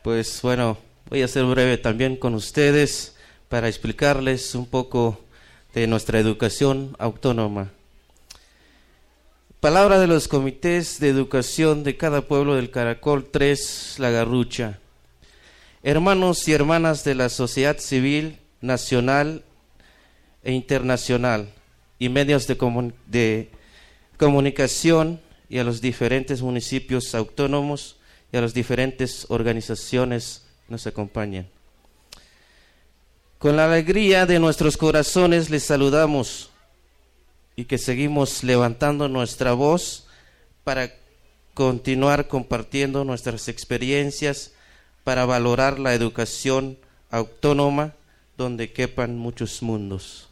Pues bueno, voy a ser breve también con ustedes para explicarles un poco de nuestra educación autónoma. Palabra de los comités de educación de cada pueblo del Caracol 3, La Garrucha. Hermanos y hermanas de la sociedad civil nacional e internacional y medios de comunicación y a los diferentes municipios autónomos y a las diferentes organizaciones que nos acompañan. Con la alegría de nuestros corazones les saludamos y que seguimos levantando nuestra voz para continuar compartiendo nuestras experiencias para valorar la educación autónoma donde quepan muchos mundos.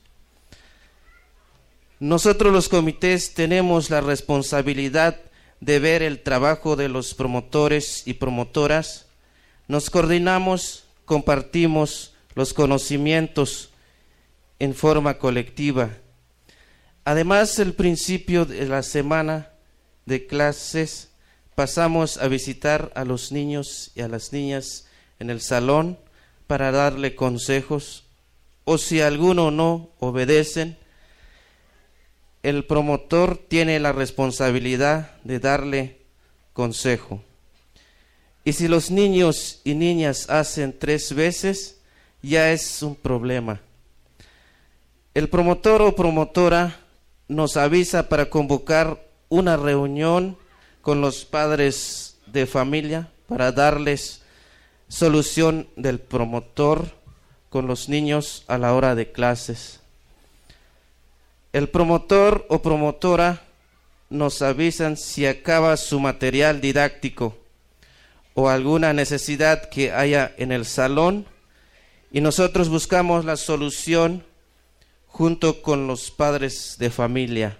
Nosotros los comités tenemos la responsabilidad de ver el trabajo de los promotores y promotoras. Nos coordinamos, compartimos los conocimientos en forma colectiva. Además, el principio de la semana de clases pasamos a visitar a los niños y a las niñas en el salón para darle consejos, o si alguno no obedecen, el promotor tiene la responsabilidad de darle consejo. Y si los niños y niñas hacen 3 veces, ya es un problema. El promotor o promotora nos avisa para convocar una reunión con los padres de familia para darles solución del promotor con los niños a la hora de clases. El promotor o promotora nos avisan si acaba su material didáctico o alguna necesidad que haya en el salón y nosotros buscamos la solución junto con los padres de familia.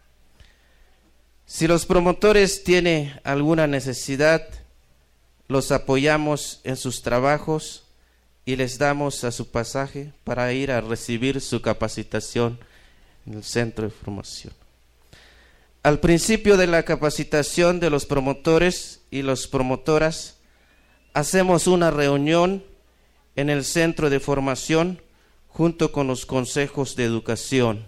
Si los promotores tienen alguna necesidad, los apoyamos en sus trabajos y les damos a su pasaje para ir a recibir su capacitación en el centro de formación. Al principio de la capacitación de los promotores y las promotoras, hacemos una reunión en el centro de formación junto con los consejos de educación.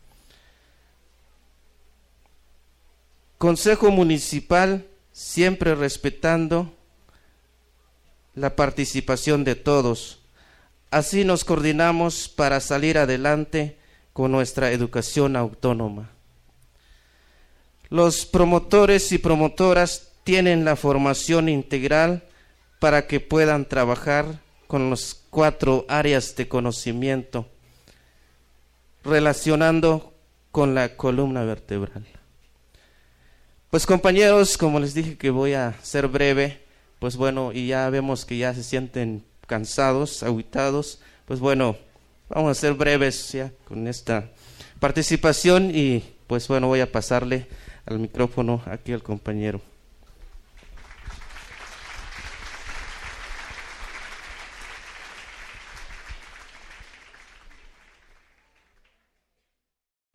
Consejo municipal, siempre respetando la participación de todos. Así nos coordinamos para salir adelante con nuestra educación autónoma. Los promotores y promotoras tienen la formación integral para que puedan trabajar con las 4 áreas de conocimiento, relacionando con la columna vertebral. Pues compañeros, como les dije que voy a ser breve, pues bueno, y ya vemos que ya se sienten cansados, agüitados, pues bueno, vamos a ser breves ya con esta participación y pues bueno, voy a pasarle al micrófono aquí al compañero.